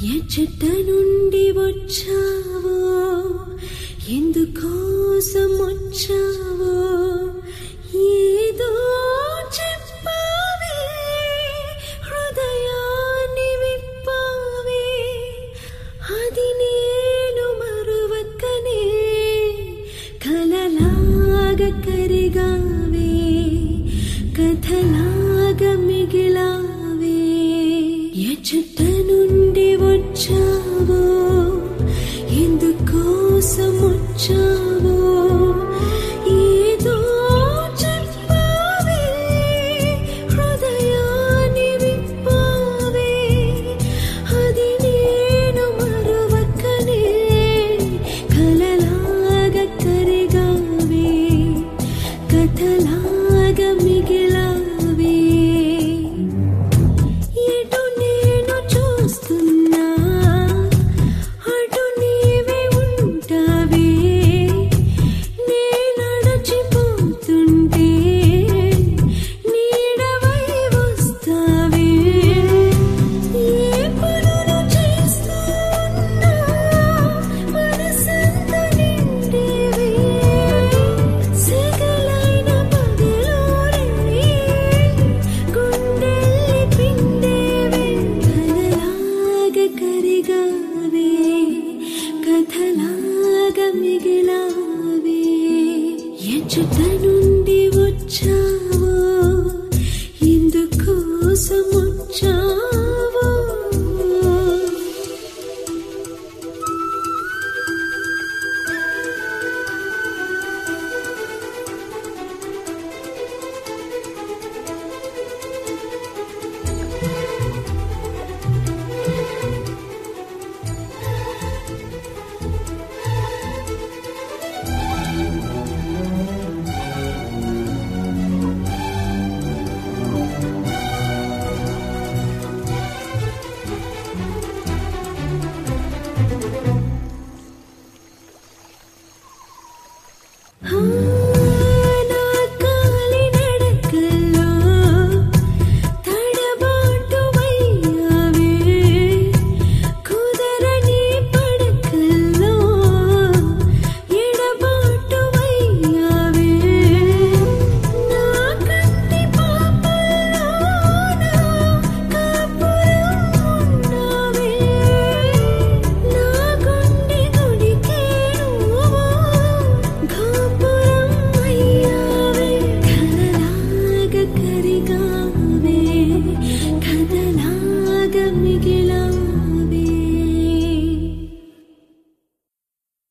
ఎచ్చట నుండి వచ్చావో ఎందుకోసం వచ్చావో ఏదో చెప్పావే హృదయాన్ని విప్పావే అది నేను మరువకనే కలలాగా కరిగావే కథలాగా మిగిలావే ఎచ్చట నుండి వచ్చావో ఎందుకోసం వచ్చావో ఏదో చెప్పావే హృదయాన్ని విప్పావే అది నేను మరువకనే కలలాగా కరిగావే కథలాగా మిగిలావే ఎటు నేను చూస్తున్నా అటు నీవే ఉంటావే నే నడచిపోతుంటే నీడవై వస్తావే ఏ పనులు చేస్తున్నా మనసంతా నిండేవే సెగలైన పగలోనే గుండెల్ని పిండేవే కలలాగా కరిగావే కథలాగా మిగిలావే ఎచ్చట నుండి వచ్చావో ఎందుకోసం వచ్చావో నా కాలి నడకల్లో తడబాటువయ్యావే కుదరని పడకల్లో ఎడబాటువయ్యావే నా కంటి పాపల్లోన కాపురం ఉన్నావే నా గుండె గుడికే నువ్వు గోపురం అయ్యావే కలలాగా కరిగావే కథలాగా మిగిలావే